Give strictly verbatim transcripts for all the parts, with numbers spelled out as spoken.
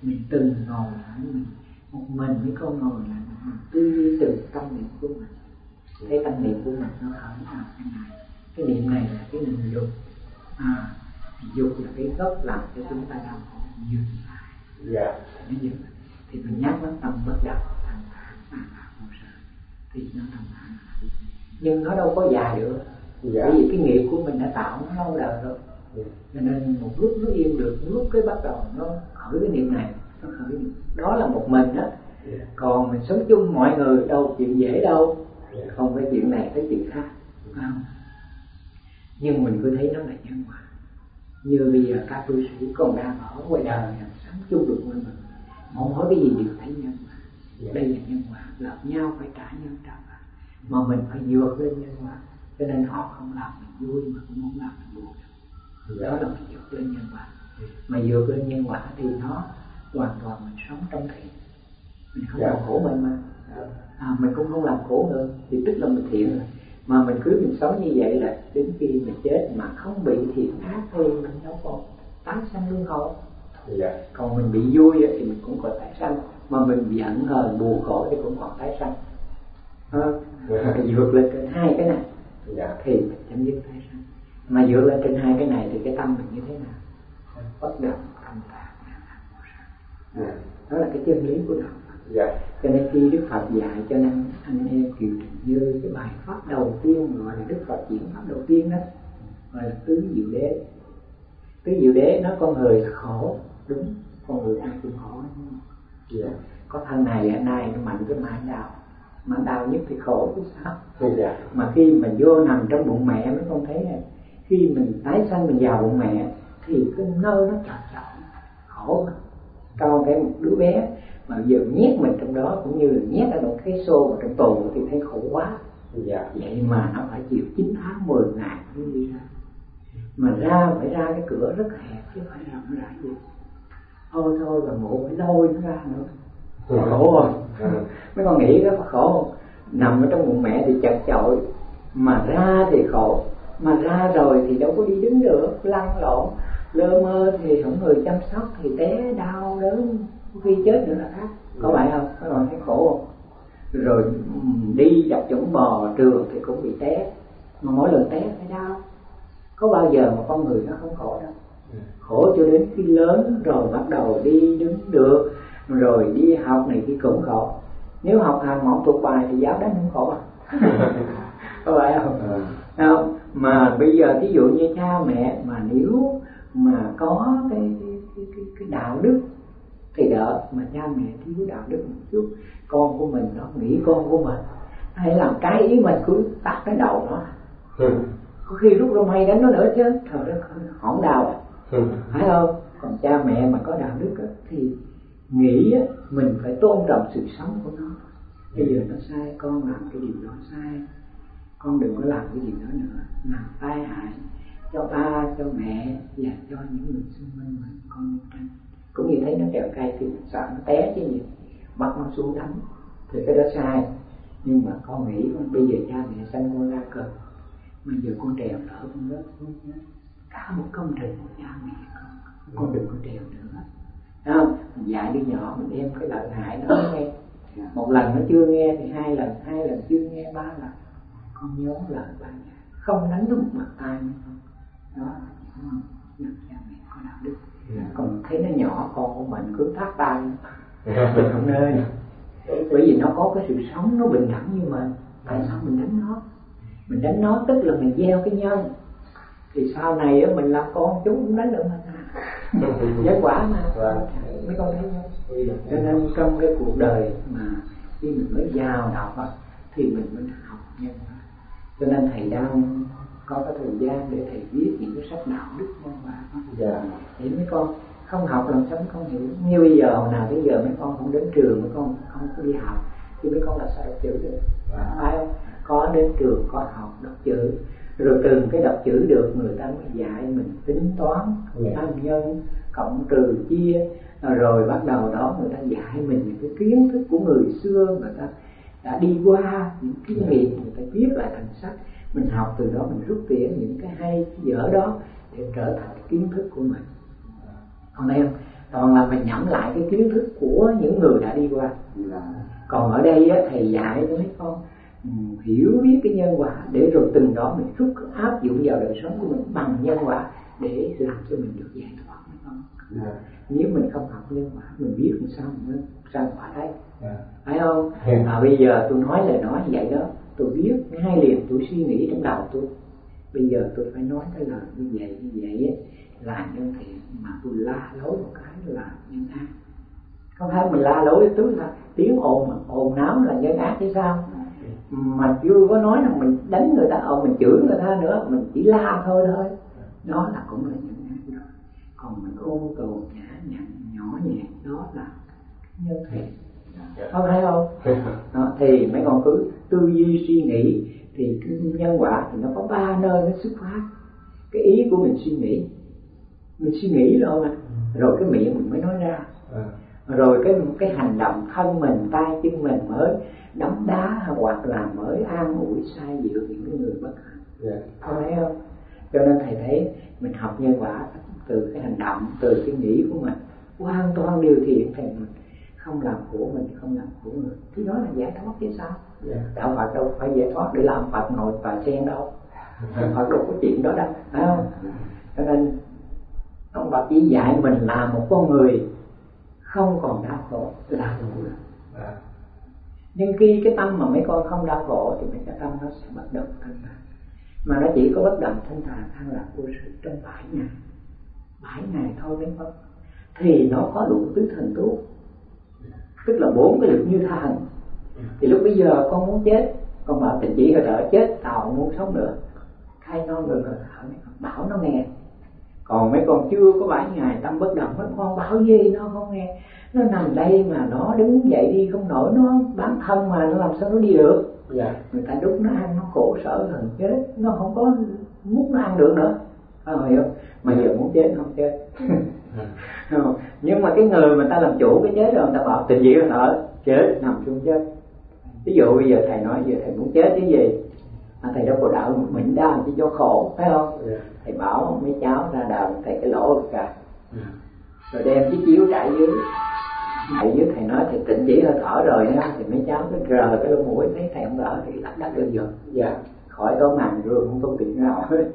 mình từng ngồi lại mình một mình với con ngồi lại mình tư duy từ tâm niệm của mình, cái tâm niệm của mình nó khởi nào cái này, cái niệm này là cái niệm dục, à dục là cái gốc làm cho chúng ta đau khổ dừng lại. Yeah. Nó dừng thì mình nhắc nó tâm bất động thanh thản an lạc vô sở thì nó thanh thản, nhưng nó đâu có già được. Yeah. Bởi vì cái nghiệp của mình đã tạo nó lâu đời rồi. Yeah. Cho nên một lúc nó yên được, một lúc cái bắt đầu nó khởi cái niệm này, nó khởi cái niệm. Đó là một mình đó. Yeah. Còn mình sống chung mọi người đâu chuyện dễ đâu. Yeah. Không phải chuyện này tới chuyện khác, không? Nhưng mình cứ thấy nó là nhân quả. Như bây giờ các tu sĩ còn đang ở ngoài đời làm sống chung được với mình, không hỏi cái gì đều thấy nhân quả. Yeah. Đây là nhân quả, gặp nhau phải trả nhân trả quả, mà mình phải vượt lên nhân quả. Cho nên họ không làm mình vui mà cũng không làm mình buồn. Yeah. Đó là mình vượt lên nhân quả. Yeah. Mà vượt lên nhân quả thì nó hoàn toàn mình sống trong thiện, mình không yeah. làm khổ mình mà. Yeah. À, mình cũng không làm khổ nữa thì tức là mình thiện rồi. Mà mình cứ mình sống như vậy là đến khi mình chết mà không bị thiện ác thì mình đâu có tái sanh luân hồi. Yeah. Còn mình bị vui thì mình cũng còn tái sanh, mà mình bị giận hờn buồn khổ thì cũng còn tái sanh. À, yeah. Vượt lên trên hai cái này. Yeah. Thì mình chấm dứt tái sanh. Mà vượt lên trên hai cái này thì cái tâm mình như thế nào? Bất động thanh thản an lạc vô sở. Yeah. Đó là cái chân lý của đạo. Yeah. Cho nên khi Đức Phật dạy cho nên anh em Kiều Trần Như cái bài pháp đầu tiên gọi là Đức Phật diễn pháp đầu tiên đó gọi là tứ diệu đế. Tứ diệu đế nó con người là khổ, đúng, con người ai cũng khổ. Yeah. Có thân này ở nay nó mạnh cái mạng đau, mà đau nhất thì khổ chứ sao. Yeah. Mà khi mình vô nằm trong bụng mẹ mới con thấy này, khi mình tái sanh mình vào bụng mẹ thì cái nơi nó chặt chọn khổ. Còn cái một đứa bé mà giờ nhét mình trong đó cũng như là nhét ở một cái xô vào trong tù thì thấy khổ quá. Dạ. Vậy mà nó phải chịu chín tháng mười ngày mới đi ra. Mà ra phải ra cái cửa rất hẹp chứ phải rộng rãi gì. Thôi thôi và ngộ phải lôi nó ra nữa. Ừ. Khổ rồi. Ừ. Mấy con nghĩ đó có khổ không? Nằm ở trong bụng mẹ thì chật chội, mà ra thì khổ. Mà ra rồi thì đâu có đi đứng được, lăn lộn, lơ mơ thì không người chăm sóc thì té đau đớn. Khi chết nữa là khác, có phải không? Các bạn thấy khổ không? Rồi đi dọc chủng bò trường thì cũng bị té, mà mỗi lần té phải đau. Có bao giờ mà con người nó không khổ đâu. Khổ cho đến khi lớn rồi bắt đầu đi đứng được, rồi đi học này thì cũng khổ. Nếu học hành mỏng thuộc bài thì giáo đánh không khổ à? Có phải không? Ừ. Không? Mà bây giờ ví dụ như cha mẹ mà nếu mà có cái cái cái, cái, cái đạo đức thì đỡ, mà cha mẹ thiếu đạo đức một chút, con của mình nó nghĩ con của mình hay làm cái ý mình cứ tắt cái đầu nó. Ừ. Có khi rút ra may đánh nó nữa chứ, trời đất ơi, hỏng đau. Ừ. Phải không? Còn cha mẹ mà có đạo đức á, thì nghĩ á, mình phải tôn trọng sự sống của nó. Bây giờ nó sai, con làm cái điều đó sai, con đừng có làm cái gì đó nữa, làm tai hại cho ba, cho mẹ và cho những người xung quanh mình, con nên tránh. Cũng như thấy nó trèo cây thì mình sợ nó té chứ gì, bắt nó xuống đánh thì cái đó sai. Nhưng mà con nghĩ bây giờ cha mẹ sanh con ra cờ, bây giờ con trèo lỡ con rớt xuống cả một công trình của cha mẹ con, con đừng có trèo nữa. Thấy không? Mình dạy đứa nhỏ mình đem cái lợi hại đó nghe, một lần nó chưa nghe thì hai lần, hai lần chưa nghe ba lần, con nhớ lời ba nhà, không đánh nó một mặt tay nữa không. Đó là những cha mẹ có đạo đức. Yeah. Còn thấy nó nhỏ, con của mình cứ thắt tay mình không nên. Bởi vì nó có cái sự sống, nó bình đẳng như mình. Tại sao mình đánh nó? Mình đánh nó tức là mình gieo cái nhân, thì sau này mình làm con chúng cũng đánh được mình. Nhân quả mà. Mấy con thấy không? Cho nên trong cái cuộc đời mà khi mình mới vào đạo thì mình mới học nhân quả. Cho nên thầy đang có cái thời gian để thầy viết những cái sách đạo đức nhân quả. Dạ. Để mấy con không học làm sao mấy con hiểu. Như bây giờ hồi nào bây giờ mấy con không đến trường, mấy con không có đi học thì mấy con là sao đọc chữ được. Phải không? Có đến trường, có học đọc chữ, rồi từ cái đọc chữ được người ta mới dạy mình tính toán, tham nhân, cộng trừ chia, rồi bắt đầu đó người ta dạy mình những cái kiến thức của người xưa, người ta đã đi qua những kinh nghiệm, người ta viết lại thành sách. Mình học từ đó, mình rút tỉa những cái hay, cái dở đó để trở thành kiến thức của mình. Còn em, toàn là mình nhẩm lại cái kiến thức của những người đã đi qua. Còn ở đây á, thầy dạy cho mấy con um, hiểu biết cái nhân quả để rồi từng đó mình rút áp dụng vào đời sống của mình bằng nhân quả để làm cho mình được giải thoát mấy con. Yeah. Nếu mình không học nhân quả mình biết làm sao mình sao quả đấy. Yeah. Phải không? Yeah. À, bây giờ tôi nói lời nói như vậy đó, tôi biết ngay liền, tôi suy nghĩ trong đầu tôi. Bây giờ tôi phải nói cái lời như vậy như vậy ấy, là nhân thiện, mà tôi la lối một cái là nhân ác. Không phải mình la lối tức là tiếng ồn mà ồn náo là nhân ác chứ sao? Mà chưa có nói là mình đánh người ta, ồn mình chửi người ta nữa, mình chỉ la thôi thôi, đó là cũng là nhân ác rồi. Còn mình ôn tồn nhã nhặn nhỏ nhẹ, đó là nhân thiện. Không phải không? Đó, thì mấy con cứ tư duy suy nghĩ thì cái nhân quả thì nó có ba nơi nó xuất phát. Cái ý của mình suy nghĩ, mình suy nghĩ rồi mà, rồi cái miệng mình mới nói ra, rồi cái cái hành động thân mình, tay chân mình mới đấm đá hoặc là mới an ủi sai dịu những người bất hạnh. Yeah. Có thấy không? Cho nên thầy thấy mình học nhân quả từ cái hành động, từ cái nghĩ của mình hoàn toàn điều thiện, thầy mình không làm khổ mình, không làm khổ người, thì đó là giải thoát chứ sao? Yeah. Đạo Phật đâu phải giải thoát để làm Phật nội và sen đâu. Phật đâu có chuyện đó đâu, phải không? Cho nên ông Phật chỉ dạy mình là một con người không còn đau khổ là đủ rồi. Yeah. Nhưng khi cái tâm mà mấy con không đau khổ thì mấy cái tâm nó sẽ bất động thanh thản. Mà nó chỉ có bất động thanh thản an lạc vô sự trong bảy ngày, bảy ngày thôi mấy con, thì nó có đủ tứ thần tốt. Tức là bốn cái lực như thần. Thì lúc bây giờ con muốn chết, con bảo tình chỉ hơi thở chết, tao muốn sống nữa, khai non ngừng hơi thở, bảo nó nghe. Còn mấy con chưa có bảy ngày tâm bất động, mấy con bảo gì nó không nghe. Nó nằm đây mà nó đứng dậy đi không nổi, nó bán thân mà nó làm sao nó đi được. Yeah. Người ta đút nó ăn, nó khổ sở thần chết, nó không có múc nó ăn được nữa, phải không hiểu? Mà giờ muốn chết nó không chết. Không. Nhưng mà cái người mà ta làm chủ cái chết rồi, người ta bảo tình dị hơi thở chết, nằm xuống chết. Ví dụ bây giờ thầy nói giờ thầy muốn chết cái gì, à, thầy đâu có đạo một mình đau chỉ cho khổ, phải không? Yeah. Thầy bảo mấy cháu ra đời thầy cái lỗ cả, yeah. Rồi đem cái chiếu trải dưới, thầy dưới thầy nói thầy tịnh chỉ hơi thở rồi ha, thì mấy cháu cứ rờ cái lỗ mũi thấy thầy không thở thì lắc đắc lên giường, yeah. Khỏi có màn rương không có chuyện nào hết.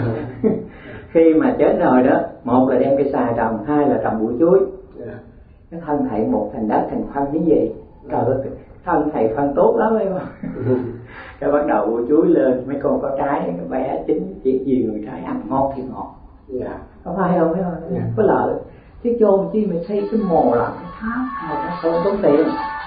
Khi mà chết rồi đó, một là đem cái xài trồng, hai là trồng bụi chuối. Yeah. Cái thân thầy một thành đất thành phân cái gì, trời ơi, thân thầy phân tốt lắm ấy mà. Cái bắt đầu bụi chuối lên, mấy con có trái, cái bé chín chỉ gì người trái ăn ngon thì ngọt. Yeah. Có phải không? Thấy không? Yeah. Có lợi. Chứ chôn chi mà xây cái mồ làm cái tháp, mà nó không tốn tiền.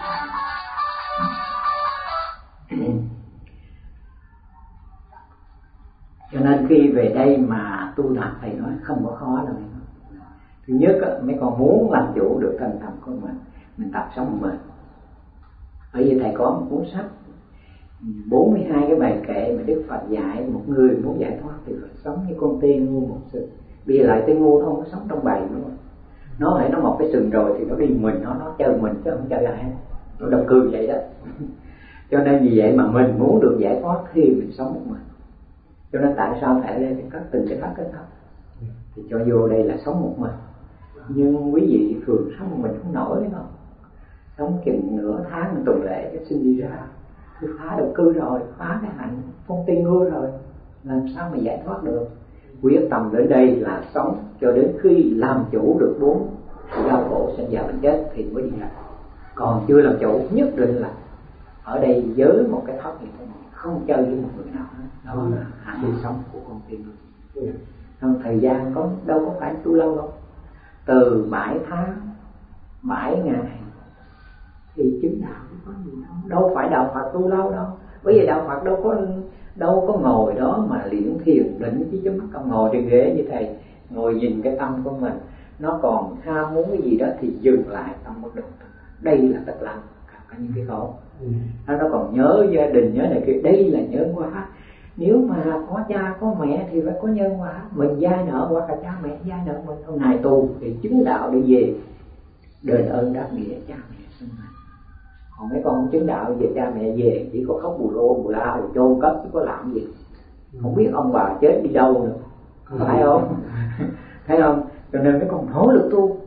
Cho nên khi về đây mà tu tập thầy nói không có khó đâu. Thứ nhất mấy con muốn làm chủ được thân tâm của mình, mình tập sống một mình. Bởi vì thầy có một cuốn sách bốn mươi hai cái bài kệ mà Đức Phật dạy một người muốn giải thoát thì phải sống như con tiên ngu một sừng. Bây giờ lại tiên ngu nó không có sống trong bầy nữa. Nó hãy nó một cái sừng rồi thì nó đi mình, nó nó chơi mình chứ không chơi lại. Nó độc cư vậy đó. Cho nên vì vậy mà mình muốn được giải thoát khi mình sống một mình. Cho nên tại sao thầy lên cái các tình cái pháp kết hợp thì cho vô đây là sống một mình. Nhưng quý vị thường sống một mình không nổi không? Sống chừng nửa tháng mình tuần lễ cái sinh đi ra, tôi phá được cư rồi, phá cái hạnh con tiên ngư rồi, làm sao mà giải thoát được? Quyết tâm đến đây là sống cho đến khi làm chủ được bốn đau khổ sinh già bệnh chết thì mới đi ra. Còn chưa làm chủ nhất định là ở đây với một cái thót như thế này, không chơi với một người nào hết. Đó là hạnh đi sống của con tiên ngư. Trong thời gian có đâu có phải tu lâu đâu, từ bảy tháng, bảy ngày thì chứng đạo có gì đâu, đâu phải đạo Phật tu lâu đâu. Bởi vì đạo Phật đâu có đâu có ngồi đó mà luyện thiền định chứ chứ mắt không ngồi trên ghế như thầy ngồi nhìn cái tâm của mình nó còn ham muốn cái gì đó thì dừng lại tâm bất động. Đây là tất lặng cả những cái khổ. Ừ. Nó còn nhớ gia đình nhớ này kia, đây là nhân quả. Nếu mà có cha có mẹ thì phải có nhân quả, mình giai nợ hoặc là cha mẹ giai nợ mình. Hôm nay tu thì chứng đạo để về đền ơn đáp nghĩa cha mẹ sinh mình. Còn mấy con chứng đạo về cha mẹ về chỉ có khóc bù lô bù la rồi chôn cất chứ có làm gì, không biết ông bà chết đi đâu nữa, phải không? Thấy không? Cho nên mấy con nỗ lực tu,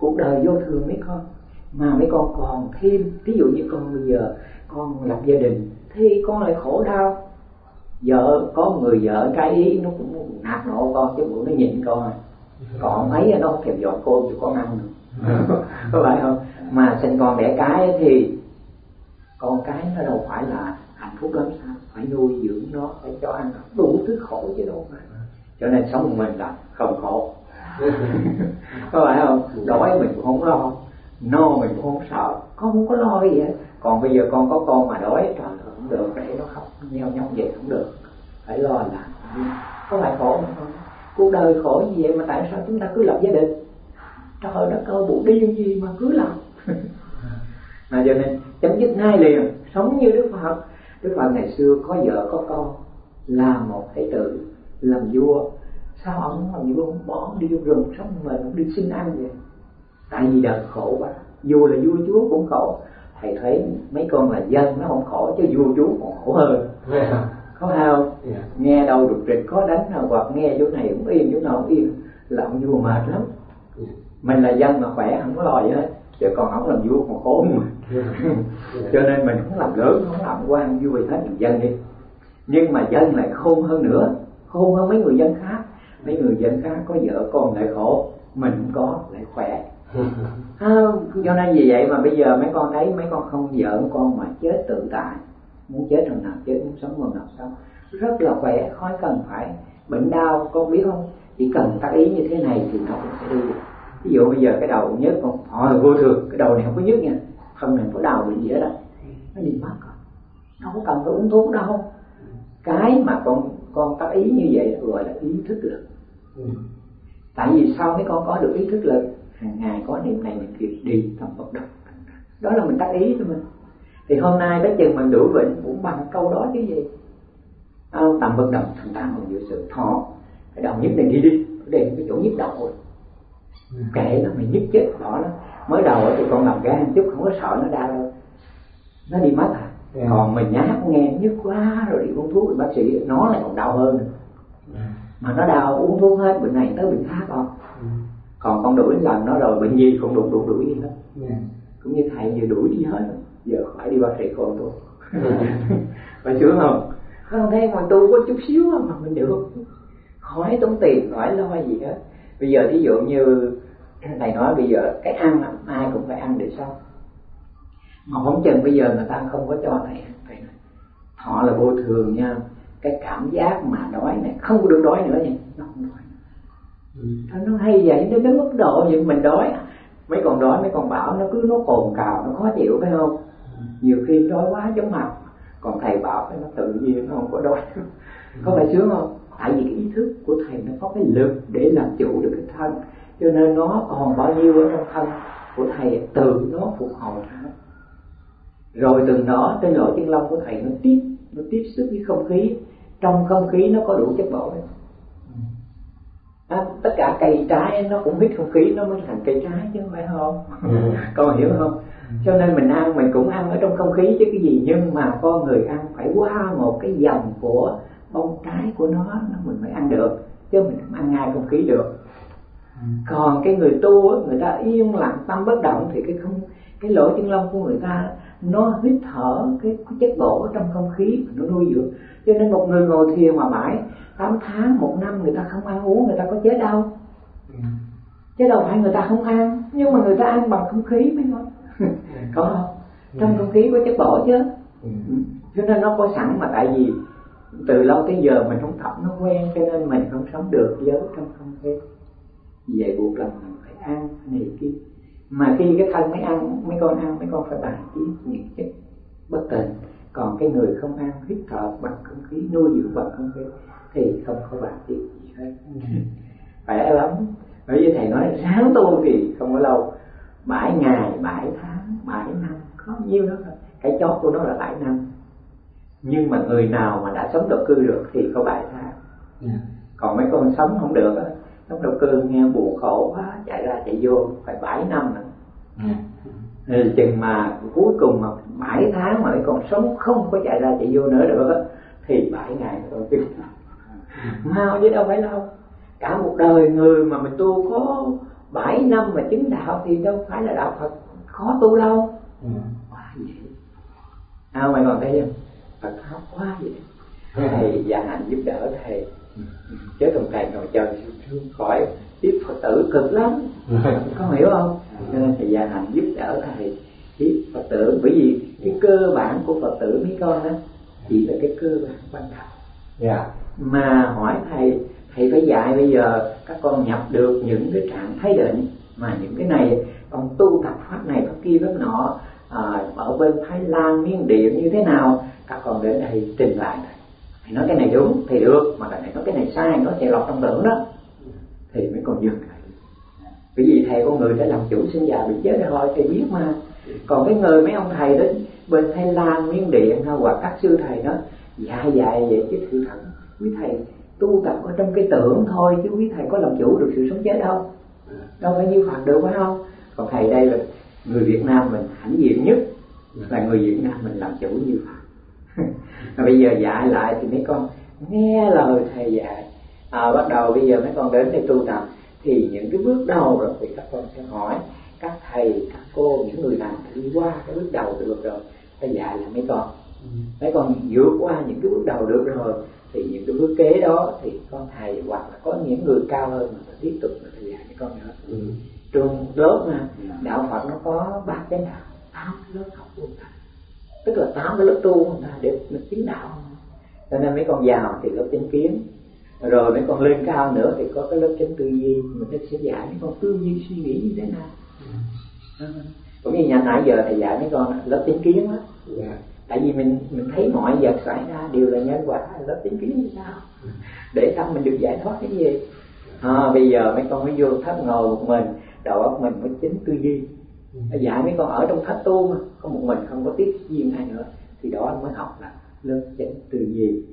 cuộc đời vô thường mấy con, mà mấy con còn thêm, ví dụ như con bây giờ con lập gia đình thì con lại khổ đau. Vợ có người vợ trái ý nó cũng nạt nộ con chứ bữa nó nhịn con à. Còn mấy nó không thèm dọn cơm cho con ăn được. Có phải không? Mà sinh con đẻ cái thì con cái nó đâu phải là hạnh phúc lắm sao? Phải nuôi dưỡng nó, phải cho ăn đủ thứ khổ chứ đâu phải. Cho nên sống một mình là không khổ. Có phải không? Đói mình cũng không lo, no mình cũng không sợ, con không có lo gì hết. Còn bây giờ con có con mà đói, trời ơi không được, để nó khóc nheo nhóc vậy không được, phải lo là có phải khổ không? Cuộc đời khổ như vậy mà tại sao chúng ta cứ lập gia đình? Trời đất ơi, bộ điên gì mà cứ làm. Mà cho nên chấm dứt ngay liền, sống như Đức Phật. Đức Phật ngày xưa có vợ có con, là một thái tử làm vua. Sao ông làm vua không bỏ đi vô rừng sống mình, không đi xin ăn vậy? Tại vì đời khổ quá. Dù là vua chúa cũng khổ. Thầy thấy mấy con là dân nó không khổ, chứ vua chúa còn khổ hơn. Có không? Yeah. Nghe đâu được rịch có đánh nào, hoặc nghe chỗ này cũng yên, chỗ nào cũng yên, là ông vua mệt lắm. Yeah. Mình là dân mà khỏe không có lo gì hết, chứ còn ông làm vua còn khổ mà. Yeah. Yeah. Cho nên mình không làm lớn, không làm quan vua hết, mình dân đi. Nhưng mà dân lại khôn hơn nữa, khôn hơn mấy người dân khác. Mấy người dân khác có vợ con lại khổ, mình không có lại khỏe. À, cho nên vì vậy mà bây giờ mấy con thấy mấy con không vợ con mà chết tự tại, muốn chết lần nào chết, muốn sống lần nào sống, rất là khỏe, khỏi cần phải bệnh đau. Con biết không, chỉ cần tác ý như thế này thì nó cũng sẽ đi. Ví dụ bây giờ cái đầu nhức con, họ là vô thường, cái đầu này không có nhức nha, thân này có đau bị gì hết đó, nó đi mất rồi, nó không cần phải uống thuốc đâu. Cái mà con con tác ý như vậy gọi là ý thức lực. Ừ. Tại vì sao mấy con có được ý thức lực? Hàng ngày có niệm này niệm kia, đi tâm bất động, đó là mình tác ý cho mình. Thì hôm nay tới chừng mình đuổi bệnh cũng bằng câu đó chứ gì. À, tâm bất động thành tạng còn dự sự thọ. Cái đầu nhức này đi đi, để cái chỗ nhức đầu rồi. Ừ. Kệ nó, mày nhức chết bỏ nó. Mới đầu thì con làm gan chút, không có sợ nó đau đâu, nó đi mất à. Yeah. Còn mình nhát nghe nhức quá rồi đi uống thuốc thì bác sĩ nó lại còn đau hơn. Yeah. Mà nó đau uống thuốc hết, bệnh này tới bệnh khác không. Yeah. Còn con đuổi lần nó rồi bệnh gì cũng đuổi đuổi đuổi đi hết. Yeah. Cũng như thầy vừa đuổi đi hết rồi, giờ phải đi bác sĩ con tôi. Phải sướng không? Không thấy mà tu có chút xíu mà mình được, khỏi tốn tiền, khỏi lo gì hết. Bây giờ thí dụ như thầy nói bây giờ cái ăn ai cũng phải ăn để sống. Mà không chừng bây giờ người ta không có cho thầy thầy nói họ là vô thường nha, cái cảm giác mà đói này không có được đói nữa nha, nó không đói. Ừ. Nó hay vậy, nó đến mức độ vậy mình đói, mấy con đói mấy con bảo nó cứ nó cồn cào, nó khó chịu phải không? Ừ. Nhiều khi đói quá chóng mặt, còn thầy bảo nó tự nhiên nó không có đói. Ừ. Có phải sướng không? Tại vì cái ý thức của thầy nó có cái lực để làm chủ được cái thân, cho nên nó còn bao nhiêu ở trong thân của thầy tự nó phục hồi ra. Rồi từ đó trên lỗ chân lông của thầy nó tiếp nó tiếp xúc với không khí, trong không khí nó có đủ chất bổ. À, tất cả cây trái nó cũng hít không khí nó mới thành cây trái chứ không phải không? Ừ. Con hiểu không? Ừ. Cho nên mình ăn mình cũng ăn ở trong không khí chứ cái gì, nhưng mà con người ăn phải qua một cái dòng của bông trái của nó, nó mình mới ăn được, chứ mình không ăn ngay không khí được. Ừ. Còn cái người tu á, người ta yên lặng tâm bất động thì cái không cái lỗ chân lông của người ta nó hít thở cái, cái chất bổ trong không khí nó nuôi dưỡng. Cho nên một người ngồi thiền mà mãi tám tháng một năm người ta không ăn uống, người ta có chết đâu. Ừ. Chứ đâu phải người ta không ăn, nhưng mà người ta ăn bằng không khí mới thôi. Ừ. Có không? Trong ừ. không khí có chất bổ chứ. Ừ. Cho nên nó có sẵn, mà tại vì từ lâu tới giờ mình không tập nó quen, cho nên mình không sống được với trong không khí. Vì vậy buộc lòng mình phải ăn này kia. Mà khi cái thân mấy ăn, mấy con ăn, mấy con phải bài tiết những chất bất tịnh. Còn cái người không ăn, hít thở bằng không khí, nuôi dưỡng bằng không khí thì không có bài tiết gì hết. Khỏe lắm. Bởi vì thầy nói ráng tu thì không có lâu, bảy ngày, bảy tháng, bảy năm, có nhiêu đó thôi. Cái chót của nó là bảy năm. Nhưng mà người nào mà đã sống độc cư được thì có bảy tháng. Yeah. Còn mấy con sống không được á, sống độc cư nghe buồn khổ quá, chạy ra chạy vô phải bảy năm nữa. Yeah. Thì chừng mà cuối cùng mà bảy tháng mà mấy con sống không có chạy ra chạy vô nữa được á, thì bảy ngày rồi chứ. Mau chứ đâu phải lâu. Cả một đời người mà mình tu có bảy năm mà chứng đạo thì đâu phải là đạo Phật khó tu đâu. Ừ. Quá dễ. À, mày còn thấy không? Phật pháp quá dễ. Thầy gia hạnh giúp đỡ thầy, chứ còn thầy ngồi chờ thương khỏi tiếp Phật tử cực lắm. Có hiểu không? Nên thầy gia hạnh giúp đỡ thầy tiếp Phật tử, bởi vì cái cơ bản của Phật tử mấy con đó chỉ là cái cơ bản ban đầu. Yeah. Mà hỏi thầy, thầy phải dạy bây giờ các con nhập được những cái trạng thái định, mà những cái này con tu tập pháp này pháp kia pháp nọ, à, ở bên Thái Lan, Miến Điện như thế nào, các con đến đây trình bày thầy. Thầy nói cái này đúng thì được, mà thầy nói cái này sai, nó chạy lọt trong tưởng đó, thì mấy con dừng lại. Bởi vì thầy con người đã làm chủ sinh già bị chết rồi, thầy biết mà. Còn cái người mấy ông thầy đến bên Thái Lan, Miến Điện hay hoặc các sư thầy đó dạy dạy vậy chứ sự thật quý thầy tu tập ở trong cái tưởng thôi, chứ quý thầy có làm chủ được sự sống chết đâu, đâu phải như Phật được, phải không? Còn thầy đây là người Việt Nam mình hãnh diện nhất, là người Việt Nam mình làm chủ như Phật. Mà bây giờ dạy lại thì mấy con nghe lời thầy dạy, à, bắt đầu bây giờ mấy con đến đây tu tập thì những cái bước đầu rồi thì các con sẽ hỏi các thầy, các cô, những người nào đi qua cái bước đầu được rồi, thầy dạy là mấy con mấy con vượt qua những cái bước đầu được rồi thì những cái bước kế đó thì con thầy hoặc là có những người cao hơn mà ta tiếp tục là thầy dạy mấy con nữa. Ừ. Trường lớp mà đạo Phật nó có ba cái đạo, tám lớp học tu tập, tức là tám cái lớp tu người ta để mình chứng đạo. Cho nên mấy con vào thì lớp chánh kiến, rồi mấy con lên cao nữa thì có cái lớp chánh tư duy, mình sẽ dạy mấy con tư duy suy nghĩ như thế nào. Ừ. Cũng như nhà nãy giờ thầy dạy mấy con lớp chánh kiến đó. Yeah. Tại vì mình mình thấy mọi vật xảy ra đều là nhân quả, lớp chánh kiến như sao để sao mình được giải thoát cái gì. À, bây giờ mấy con mới vô tháp ngồi một mình, đầu óc mình mới chánh tư duy. Thầy dạy mấy con ở trong tháp tu mà có một mình, không có tiếp duyên ai nữa, thì đó mới học là lớp chánh tư duy.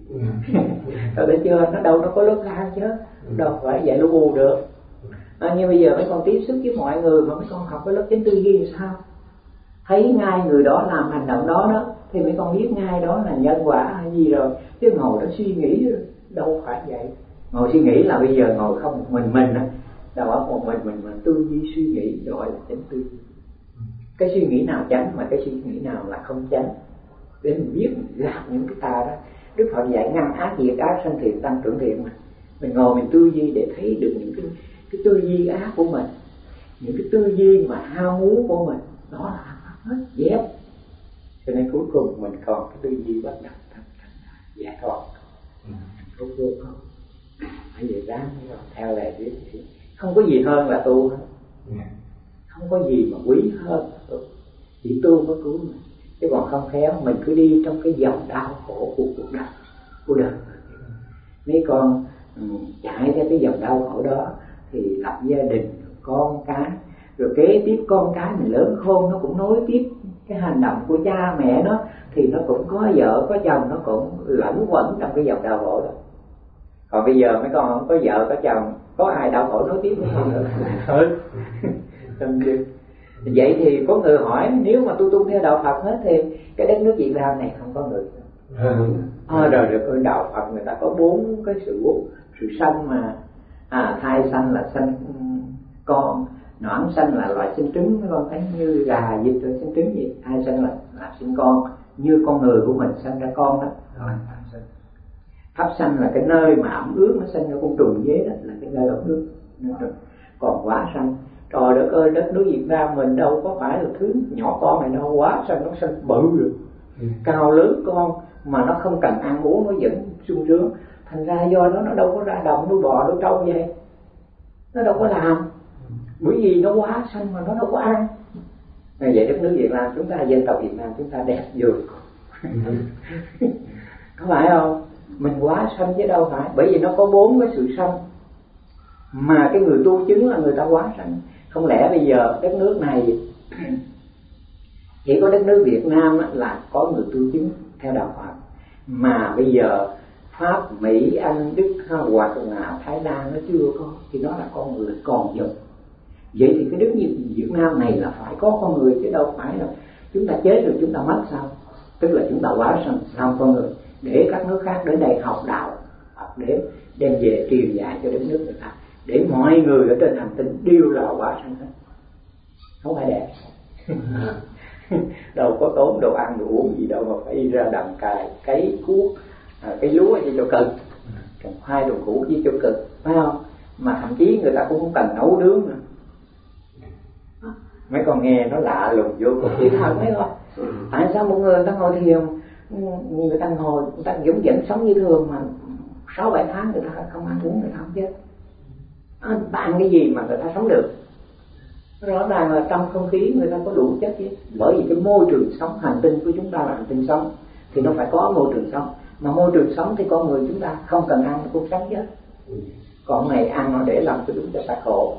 Rồi thấy chưa, nó đâu nó có lớp khác chứ, đâu phải dạy lu bù được. À, nhưng bây giờ mấy con tiếp xúc với mọi người mà mấy con học cái lớp chánh tư duy thì sao? Thấy ngay người đó làm hành động đó đó thì mấy con biết ngay đó là nhân quả hay gì rồi, chứ ngồi đó suy nghĩ đâu phải vậy. Ngồi suy nghĩ là bây giờ ngồi không một mình mình á, đầu óc một mình mình mà tư duy suy nghĩ gọi là chánh tư duy. Cái suy nghĩ nào chánh mà cái suy nghĩ nào là không chánh, để mình biết mình làm những cái tà đó. Đức Phật dạy ngăn ác diệt ác, sanh thiện tăng trưởng thiện mà. Mình ngồi mình tư duy để thấy được những cái, cái tư duy ác của mình, những cái tư duy mà ham muốn của mình, đó là hết dẹp. Cho nên cuối cùng mình còn cái tư duy bất động thanh thanh giải thoát. Không vô không, phải về ráng rồi theo lời biết thì không có gì hơn là tu hết, không có gì mà quý hơn là tu, chỉ tu mới cứu mình. Chứ còn không khéo mình cứ đi trong cái dòng đau khổ của cuộc đời của đời. Mấy con um, chạy theo cái dòng đau khổ đó thì lập gia đình, con cái, rồi kế tiếp con cái mình lớn khôn nó cũng nối tiếp cái hành động của cha mẹ nó, thì nó cũng có vợ có chồng, nó cũng lẫn quẩn trong cái dòng đau khổ đó. Còn bây giờ mấy con không có vợ có chồng, có ai đau khổ nối tiếp với con nữa thôi. Vậy thì có người hỏi, nếu mà tôi tu theo đạo Phật hết thì cái đất nước Việt Nam này không có người. À, rồi được đạo Phật người ta có bốn cái sự sự sanh mà, à, thai sanh là sanh con, noãn sanh là loại sinh trứng, mấy con thấy như gà vịt rồi sinh trứng gì, thai sanh là, là sinh con, như con người của mình sanh ra con đó, rồi thấp sanh là cái nơi mà ẩm ướt, nó sanh ra con trùng dế đó là cái nơi ẩm ướt. Còn quả sanh, trời đất ơi, đất nước Việt Nam mình đâu có phải là thứ nhỏ con này đâu, quá sanh nó sanh bự rồi, ừ. cao lớn con mà nó không cần ăn uống nó vẫn sung sướng. Thành ra do đó nó đâu có ra đồng nuôi bò nuôi trâu vậy, nó đâu có làm, bởi vì nó quá sanh mà nó đâu có ăn. Ngày vậy đất nước Việt Nam chúng ta, dân tộc Việt Nam chúng ta đẹp vừa có phải không? Mình quá sanh chứ đâu phải, bởi vì nó có bốn cái sự sanh mà cái người tu chứng là người ta quá sanh. Không lẽ bây giờ đất nước này chỉ có đất nước Việt Nam là có người tu chứng theo đạo Phật, mà bây giờ Pháp, Mỹ, Anh, Đức hoặc là Thái Lan nó chưa có, thì đó là con người còn dùng. Vậy thì cái đất nước Việt Nam này là phải có con người chứ đâu phải là chúng ta chết rồi chúng ta mất sao? Tức là chúng ta quá sanh sao con người, để các nước khác đến đây học đạo, học để đem về truyền dạy cho đất nước người ta, để mọi người ở trên hành tinh đều là quả sanh hết, không phải đẹp. Đâu có tốn đồ ăn đồ uống gì đâu mà phải ra đầm cày cấy cuốc à, cái lúa gì cho cực, trồng khoai trồng củ gì cho cực, phải không? Mà thậm chí người ta cũng không cần nấu nướng nữa. Mấy con nghe nó lạ lùng vô cùng. Thì thật mấy con, tại sao một người, người ta ngồi thiền, người ta ngồi, người ta vẫn vẫn sống như thường mà sáu bảy tháng người ta không ăn uống, người ta không chết. À, ta ăn cái gì mà người ta sống được? Rõ ràng là trong không khí người ta có đủ chất chứ. Bởi vì cái môi trường sống, hành tinh của chúng ta là hành tinh sống, thì nó phải có môi trường sống. Mà môi trường sống thì con người chúng ta không cần ăn cũng sống chết. Còn này ăn nó để làm cho đúng cho ta khổ.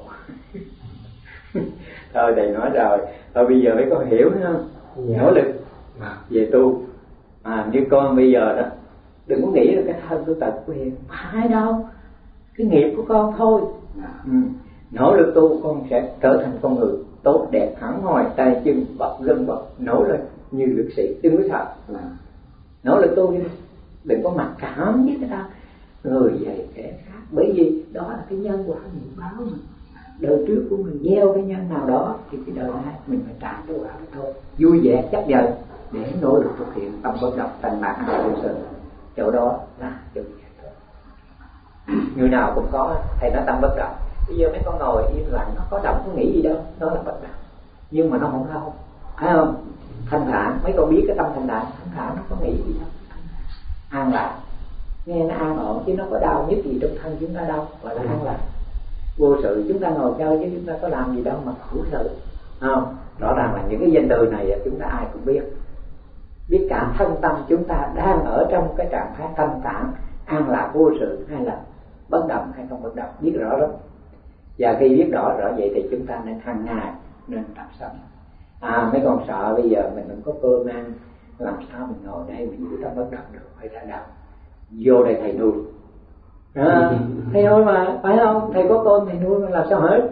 Thôi thầy nói rồi, thôi bây giờ mấy con hiểu không? Nỗ lực về tu. À, như con bây giờ đó, đừng có nghĩ là cái thân của tật của hiền, phải đâu, cái nghiệp của con thôi. Ừ. Nỗ lực tu con sẽ trở thành con người tốt đẹp, hẳn hoi, tay chân bật lưng bật nổi lên như lực sĩ, đừng có sợ. Nỗ lực tu đi, đừng có mặc cảm với người ta, người vậy kẻ khác, bởi vì đó là cái nhân quả nghiệp báo mà. Đời trước của mình gieo cái nhân nào đó thì cái đời này mình phải trả cái quả đó thôi. Vui vẻ chấp nhận để nỗ lực thực hiện tâm bất động, thành bạc an vô sự. Chỗ đó là chỗ vậy thôi. Người nào cũng có, thầy nói tâm bất động. Bây giờ mấy con ngồi im lặng, nó có động có nghĩ gì đâu, đó là bất động. Nhưng mà nó không đau, phải không? Thanh thản, mấy con biết cái tâm thanh thản, thanh thản nó có nghĩ gì đâu, an lạc. Nghe nó an ổn chứ nó có đau nhất gì trong thân chúng ta đâu, gọi là an lạc. Vô sự, chúng ta ngồi chơi chứ chúng ta có làm gì đâu mà khổ sự, không? Rõ ràng là những cái danh từ này chúng ta ai cũng biết. Biết cả thân tâm chúng ta đang ở trong cái trạng thái thanh thản, an lạc vô sự hay là bất động hay không bất động, biết rõ lắm. Và khi biết rõ rõ vậy thì chúng ta nên hàng ngày nên tập sống. À, mấy con sợ bây giờ mình không có cơm ăn, làm sao mình ngồi đây mình giữ tâm bất động được, phải ra động. Vô đây thầy nuôi. À, thầy nuôi mà, phải không? Thầy có cơm thầy nuôi mà làm sao hết.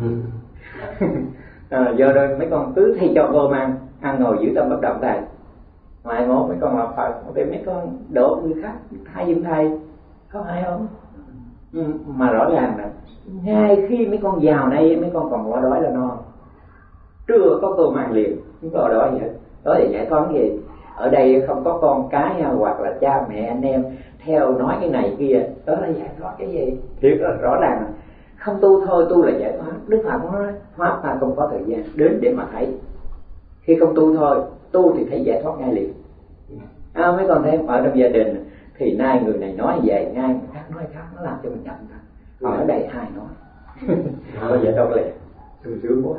À, giờ đây mấy con cứ thầy cho cơm ăn, ăn ngồi giữ tâm bất động thầy. Mai mốt mấy con làm Phật, để mấy con đổ người khác thay giùm thầy, có hay không? Ừ, mà rõ ràng là ngay khi mấy con vào đây mấy con còn quá đói là no, trưa có cơm ăn liền, không có đói vậy. Đó là giải thoát gì? Ở đây không có con cái hoặc là cha mẹ anh em theo nói cái này kia, đó là giải thoát cái gì? Thiệt là rõ ràng không tu thôi, tu là giải thoát. Đức Phật nói pháp ta không có thời gian đến để mà thấy. Khi không tu thôi, tu thì thấy giải thoát ngay liền. À, mấy con thấy ở trong gia đình thì nay người này nói vậy, ngay người khác nói khác, nó làm cho mình giận ta. Còn ở đây ai nói có giải thoát liền, sung sướng quá.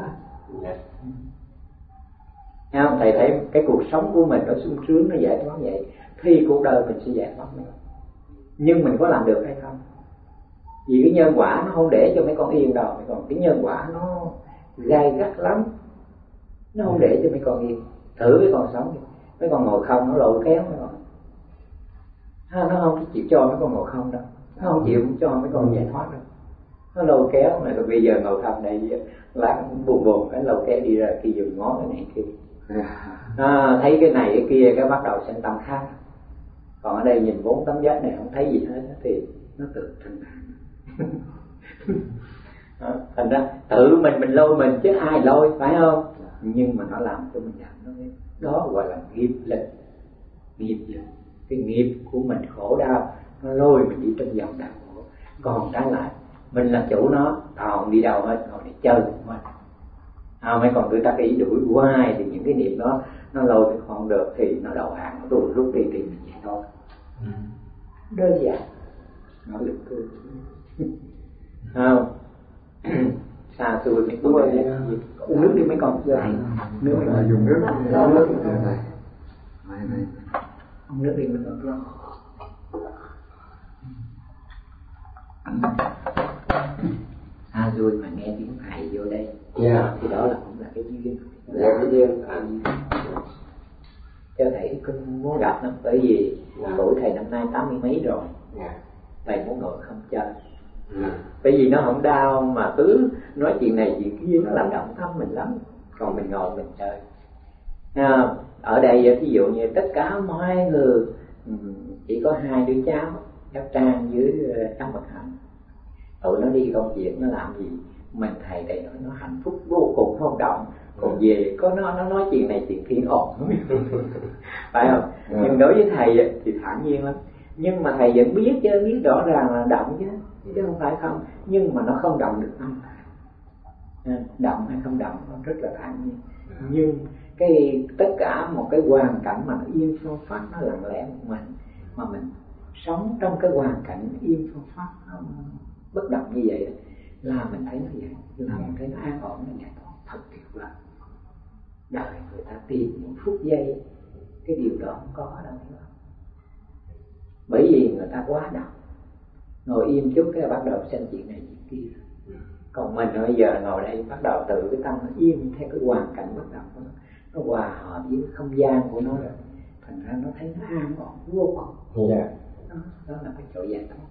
Thấy không? Thầy thấy cái cuộc sống của mình nó sung sướng, nó giải thoát vậy thì cuộc đời mình sẽ giải thoát nữa. Nhưng mình có làm được hay không? Vì cái nhân quả nó không để cho mấy con yên đâu. Còn cái nhân quả nó gai gắt lắm, nó không để cho mấy con yên. Thử mấy con sống đi, mấy con ngồi không nó lôi kéo mấy con. Ha, nó không chịu cho mấy con ngồi không đâu, nó không chịu cho mấy con giải thoát đâu. Nó lôi kéo này, rồi bây giờ ngồi không đây lát buồn buồn cái lôi kéo đi ra kia dùng ngó cái này kia. À, thấy cái này cái kia cái bắt đầu sinh tâm khác. Còn ở đây nhìn bốn tấm vách này không thấy gì hết thì nó tự thanh thản. Thành ra tự mình mình lôi mình chứ ai lôi, phải không? Nhưng mà nó làm cho mình giận nó biết. Đó gọi là nghiệp lực. Nghiệp lực, cái nghiệp của mình khổ đau, nó lôi mình đi trong vòng đau khổ. Còn trái lại mình là chủ nó, còn đi đâu hết, còn đi chơi mình. À, mấy con cứ ta ý đuổi hoài thì những cái niệm đó nó lôi cái con được thì nó đầu hàng, nó tụi rút đi thì mình vậy thôi. Ừ. Đơn giản, nó lực cư. Không? Xa xôi mấy con này, uống nước đi mấy con. Nước mấy con dùng nước, uống nước đi này. Uống nước đi mấy con. Xa xôi mà nghe tiếng thầy vô đây. Yeah. Thì đó là cũng là cái duyên. Dạ cái duyên. Cho thầy cũng muốn gặp lắm, bởi vì yeah. Tuổi thầy năm nay tám mươi mấy rồi. Yeah. Thầy muốn ngồi không chơi. Yeah. Bởi vì nó không đau mà cứ nói chuyện này chuyện kia nó làm động tâm mình lắm. Còn mình ngồi mình chơi. À, ở đây ví dụ như tất cả mọi người chỉ có hai đứa cháu, cháu Trang với cháu Mật Hạnh. tụi nó đi công việc nó làm gì mình thầy đây nó, nó hạnh phúc vô cùng không động, còn về có nó nó nói chuyện này chuyện kia ồn phải không? Ừ. Nhưng đối với thầy thì thản nhiên lắm, nhưng mà thầy vẫn biết chứ, biết rõ ràng là động chứ chứ không phải không, nhưng mà nó không động được tâm. Động hay không động nó rất là thản nhiên, nhưng cái tất cả một cái hoàn cảnh mà nó yên phong phát, nó lặng lẽ một mình mà mình sống trong cái hoàn cảnh yên phong phát nó bất động như vậy là mình thấy nó vậy, là mình thấy nó an ổn, nó giải thoát thật tuyệt vời. Đời người ta tìm những phút giây cái điều đó không có đâu, bởi vì người ta quá động, ngồi im chút cái bắt đầu xem chuyện này chuyện kia. Còn mình bây giờ ngồi đây bắt đầu từ cái tâm nó im theo cái hoàn cảnh bất động đó, nó hòa hợp với cái không gian của nó rồi, thành ra nó thấy nó an ổn vô cùng. Yeah. Đó, đó là cái chỗ giải thoát.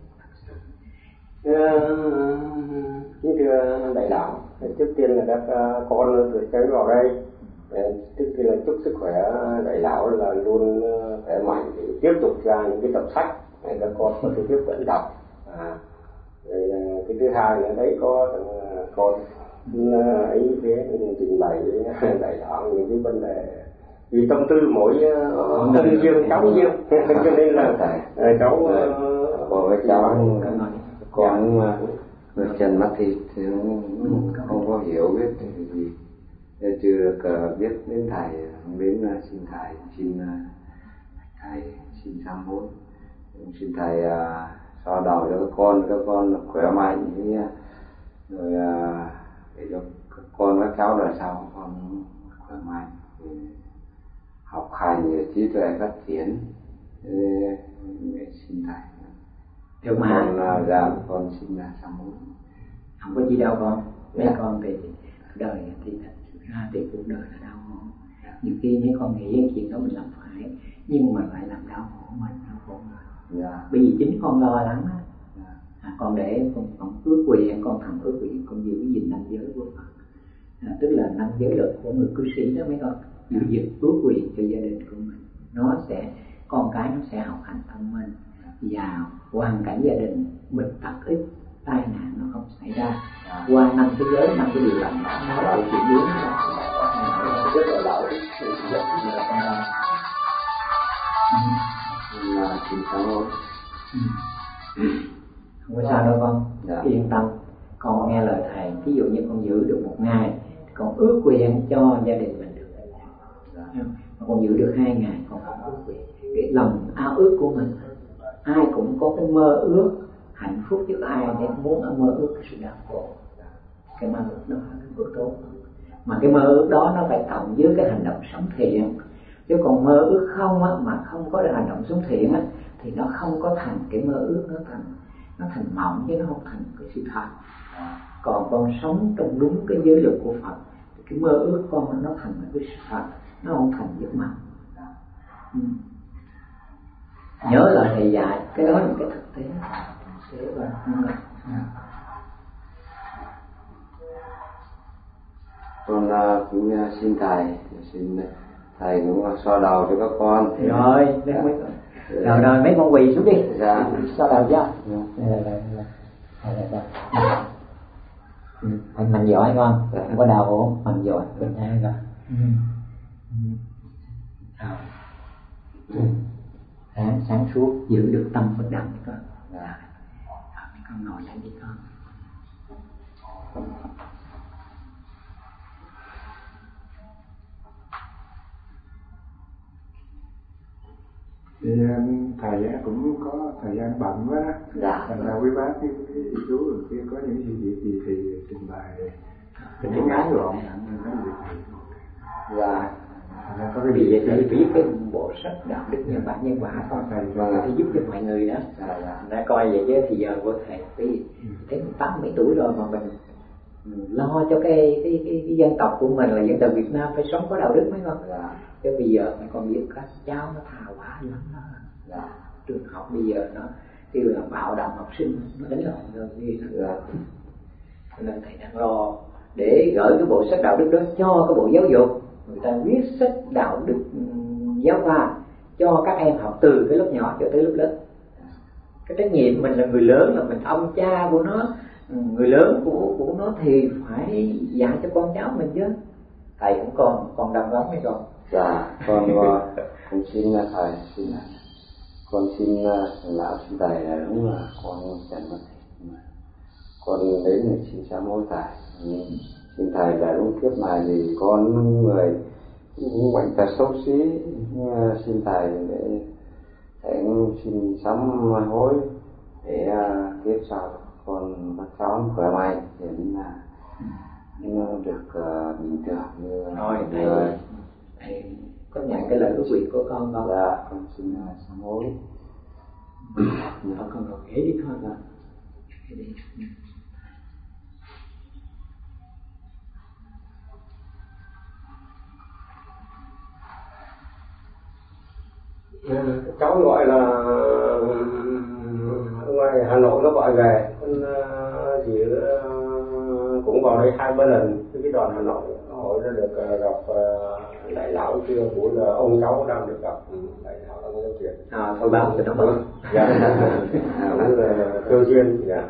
Kính thưa đại đạo, trước tiên là các con tuổi trẻ vào đây, trước tiên là chúc sức khỏe đại đạo là luôn khỏe mạnh để tiếp tục ra những cái tập sách này các con có thể tiếp vẫn đọc. À, rồi, cái thứ hai là thấy có con ấy thế trình bày với đại đạo những cái vấn đề vì tâm tư mỗi thân riêng cháu riêng cho nên là cháu của với cháu con người trần mắt thịt thì không, không có hiểu biết cái gì, chưa được biết đến thầy, đến xin thầy, xin thầy xin sám hối, xin thầy so đầu cho các con, các con khỏe mạnh, rồi để cho các con các cháu đời sau con khỏe mạnh, học hành trí tuệ phát triển. Xin thầy được mà con ra con xin là sám hối. Không có gì đâu con, mấy yeah. con thì đời thì thật ra thì cuộc đời là đau khổ. Nhiều khi mấy con nghĩ chuyện đó mình làm phải, nhưng mà lại làm đau khổ mình, đau khổ mình. Yeah. Bởi vì chính con lo lắng á, yeah. à, con để con, con ước quyền, con thầm ước quyền, con giữ gìn năm giới của Phật, à, tức là năm giới luật của người cư sĩ đó mấy con, giữ gìn ước quyền cho gia đình của mình, nó sẽ con cái nó sẽ học hành thông minh và hoàn cảnh gia đình mình tật ít, tai nạn nó không xảy ra. Qua năm cái giới, năm cái điều lành đó nó là chuyện dưới nó rất là lợi ích. Là xin sám hối. Không có sao đâu con, dạ. Yên tâm, con nghe lời thầy, ví dụ như con giữ được một ngày, con ước quyền cho gia đình mình được, dạ. Mà con giữ được hai ngày, con không ước quyền. Cái lòng ao ước của mình, ai cũng có cái mơ ước hạnh phúc, chứ ai nên muốn mơ ước cái sự đau khổ. Cái mơ ước đó là cái ước tốt, mà cái mơ ước đó nó phải cộng với cái hành động sống thiện. Chứ còn mơ ước không á, mà không có hành động sống thiện á, thì nó không có thành cái mơ ước, nó thành nó thành mộng chứ nó không thành cái sự thật. Còn con sống trong đúng cái giới luật của Phật thì cái mơ ước con nó thành cái sự thật, nó không thành giấc mộng. Ừ. Nhớ là thầy dạy, cái đó là cái thực tế. Thế và con cũng xin thầy, xin thầy cũng xoa đầu cho các con. Rồi, mấy mấy rồi rồi mấy con quỳ xuống đi. Dạ. Xoa đầu cho. Anh mạnh giỏi con, không có đau ốm, mạnh giỏi, bình an rồi. Sáng, sáng suốt giữ được tâm bất động con. Dạ. Con ngồi lại đi con. Thì thầy cũng có thời gian bận quá, dạ. Thành ra quý bác với quý chú rồi kia có những gì gì thì, thì trình bày những ngắn gọn. Dạ. Có cái gì vậy thầy viết cái bộ sách đạo đức nhân bản nhân quả con thầy để giúp cho mọi người đó. Dạ, dạ. Đã coi vậy chứ thì giờ của thầy cái thấy tám mấy tuổi rồi mà mình lo cho cái cái cái, cái dân tộc của mình là dân tộc Việt Nam phải sống có đạo đức mấy con. Dạ. Chứ bây giờ mấy con biết các cháu nó thà quá lắm đó. Dạ. Trường học bây giờ nó kêu là bạo động học sinh, nó đánh lộn rồi gì đó. Dạ. Nên thầy đang lo để gửi cái bộ sách đạo đức đó cho cái bộ giáo dục, người ta viết sách đạo đức giáo khoa cho các em học từ cái lớp nhỏ cho tới lớp lớn. Cái trách nhiệm mình là người lớn, là mình ông cha của nó, người lớn của của nó thì phải dạy cho con cháu mình chứ. Thầy cũng còn còn đầm lắm hay còn. Dạ, con con xin thầy, xin con xin lão xin thầy là đúng là con Trần Văn Thị, con đến để xin sám hối thầy. Xin thầy là đúng kiếp này thì con người bệnh tật xấu xí, xin thầy để thầy xin sám hối để kiếp sau con bác cháu khỏe mạnh để là nó được uh, bình thường như thôi thầy, thầy có nhận cái lời ước nguyện của con không? Dạ con xin uh, sám hối. Thôi con ngồi ghế đi thôi mà. Cháu gọi là ngoài Hà Nội nó gọi về, con chỉ cũng vào đây hai ba lần cái đoàn Hà Nội, hỏi nó được gặp đại lão chưa, cũng là ông cháu đang được gặp đại lão đang nói chuyện. À thôi báo cho nó mừng. Dạ, cũng là cơ duyên. Dạ.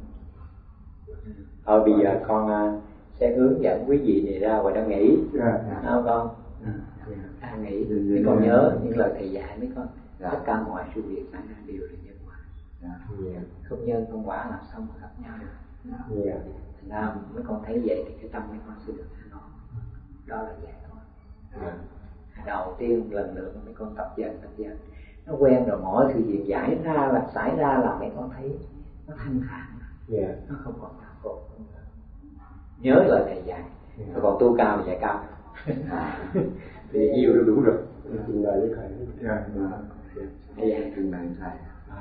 Thôi bây giờ con sẽ hướng dẫn quý vị này ra ngoài đang nghỉ, không con? À, nghĩ mấy con nhớ những lời thầy dạy mấy con. Dạ. Tất cả mọi sự việc xảy ra đều là nhân quả. Dạ. Yeah. Không nhân không quả làm sao mà gặp nhau được. Yeah. Thành ra mấy con thấy vậy thì cái tâm mấy con sẽ được an ổn. Đó là vậy thôi. Yeah. Đầu tiên lần lượt mấy con tập dần tập dần, nó quen rồi mọi sự việc giải ra là xảy ra là mấy con thấy nó thanh thản. Yeah. Nó không còn đau khổ. Nhớ lời thầy dạy. Yeah. Rồi còn tu cao thì dạy cao. Thì yêu nó đủ rồi. Trình bày với thầy. Dạ. Thầy dạy trình bày thầy.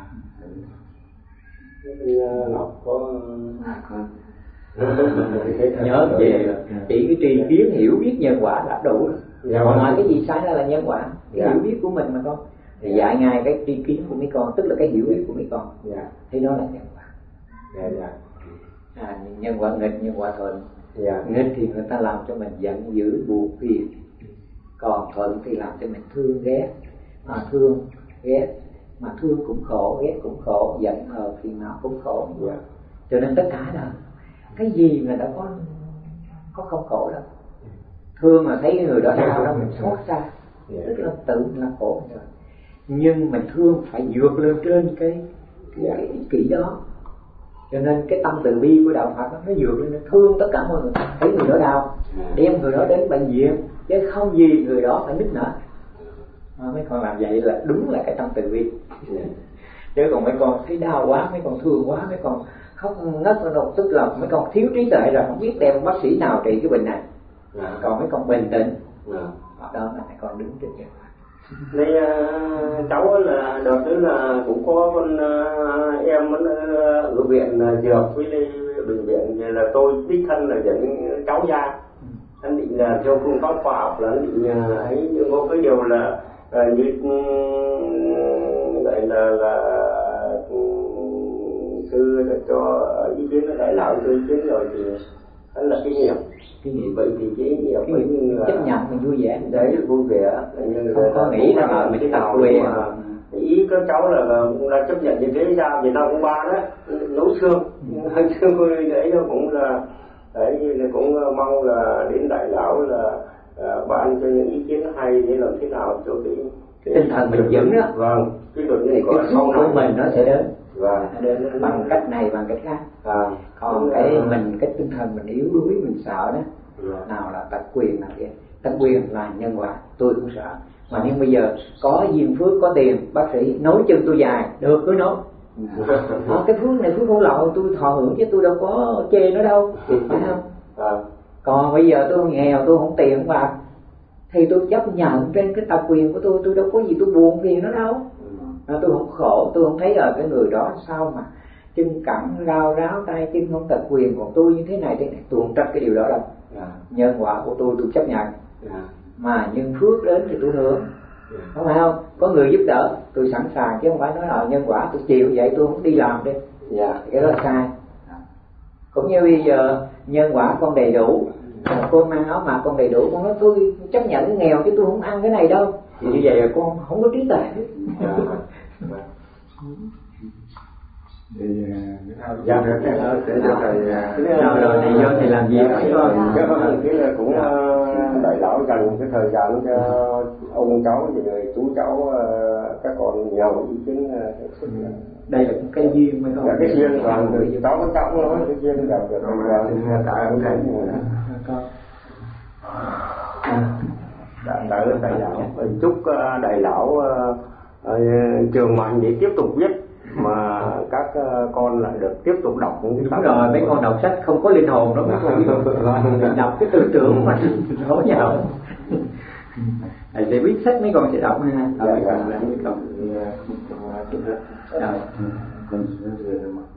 Ngọc có con nhớ về chỉ cái tri kiến hiểu biết nhân quả đã đủ rồi. Dạ, còn nói cái gì sai ra là nhân quả, cái dạ. hiểu biết của mình mà con. Thì dạy ngay cái tri kiến của mấy con, tức là cái hiểu biết của mấy con. Dạ. Thế đó là nhân quả. Dạ dạ. À, nhân quả nghịch, nhân quả thuận. Dạ. Nghịch thì người ta làm cho mình giận dữ buồn phiền, còn thuận thì làm cho mình thương ghét, mà thương ghét mà thương cũng khổ, ghét cũng khổ, giận hờn phiền não cũng khổ. Yeah. Cho nên tất cả là cái gì mà đã có có không khổ đâu. Thương mà thấy người đó đau đó mình xót xa, yeah. tức là tự là khổ rồi. Nhưng mình thương phải vượt lên trên cái cái, cái ích kỷ đó. Cho nên cái tâm từ bi của đạo Phật nó vượt lên, nó thương tất cả mọi người, thấy người đó đau, đem người đó đến bệnh viện, chứ không gì người đó phải nức nở. À, mấy con làm vậy là đúng là cái tâm từ bi. Chứ còn mấy con thấy đau quá, mấy con thương quá, mấy con khóc ngất đâu, tức là mấy con thiếu trí tuệ rồi, không biết đem bác sĩ nào trị cái bệnh này. À, còn mấy con bình tĩnh, à. Đó là mấy con đứng trên vậy. Đây uh, cháu là đợt đó là cũng có con uh, em vẫn uh, ở viện uh, dược với đây bệnh viện, là tôi đích thân là dẫn cháu ra. Anh định là theo phương pháp khoa học là anh định uh, ấy, nhưng có cái điều là uh, như vậy uh, là là uh, sư là cho ý kiến là đại lão cho ý kiến rồi thì hắn là kinh nghiệm. Kinh nghiệm vậy thì cái nghiệm cái nghiệm chấp nhận mình vui vẻ đấy, vui vẻ, nhưng không có nghĩ là mà mình tập quyền. Ý các cháu là, là cũng đã chấp nhận như thế ra Việt Nam cũng ba đó nấu xương, hơi xương đấy nó cũng là đấy, là cũng mong là đến đại lão là uh, ban cho những ý kiến hay để làm thế nào cho cái, cái tinh thần mình vững đó. Vâng, cái luật này cái phước của mình nó sẽ đến. Vâng. Đến bằng cách này bằng cách khác. À, còn cái là... mình cái tinh thần mình yếu đuối, mình sợ đó. Yeah. Nào là tật quyền nào vậy? Tật quyền là nhân quả, tôi cũng sợ. Mà nhưng bây giờ có duyên phước, có tiền, bác sĩ nối chân tôi dài, được cứ nối. À, cái phước này phước hữu lậu tôi thọ hưởng chứ tôi đâu có chê nó đâu, phải không? À. Còn bây giờ tôi nghèo, tôi không tiền không bạc, thì tôi chấp nhận trên cái tật quyền của tôi, tôi đâu có gì tôi buồn phiền nó đâu. À, tôi không khổ, tôi không thấy ở cái người đó sao mà chân cẳng rao ráo, tay chân không tật quyền, còn tôi như thế này thế này, tôi không trách cái điều đó đâu. À. Nhân quả của tôi tôi chấp nhận. À. Mà nhân phước đến thì tôi hưởng. Yeah. Không phải không? Có người giúp đỡ tôi sẵn sàng, chứ không phải nói là nhân quả tôi chịu vậy tôi không đi làm đi. Yeah. Thì cái đó là sai. Yeah. Cũng như bây giờ nhân quả con đầy đủ, yeah. con mang áo mặc con đầy đủ, con nói tôi chấp nhận cái nghèo chứ tôi không ăn cái này đâu. Thì như vậy là con không có trí tuệ. Yeah. thì dạ để cho thầy rồi rồi thầy vô thầy làm gì mấy con cái là cũng đại lão dành cái thời gian cho ông cháu thì người chú cháu các con nhiều ý kiến. Đây là cái duyên mấy con. Là cái duyên toàn từ cháu với cháu nói cái duyên gặp được tại ông thầy con. Đại đại lão chúc đại lão trường mạnh để tiếp tục viết mà các con lại được tiếp tục đọc những cái đúng rồi, mấy con đọc sách không có linh hồn đó, mấy con đọc cái tư tưởng mà hổ nhau. Thầy sẽ viết sách mấy con sẽ đọc ha. Dạ dạ. Mấy con. Rồi.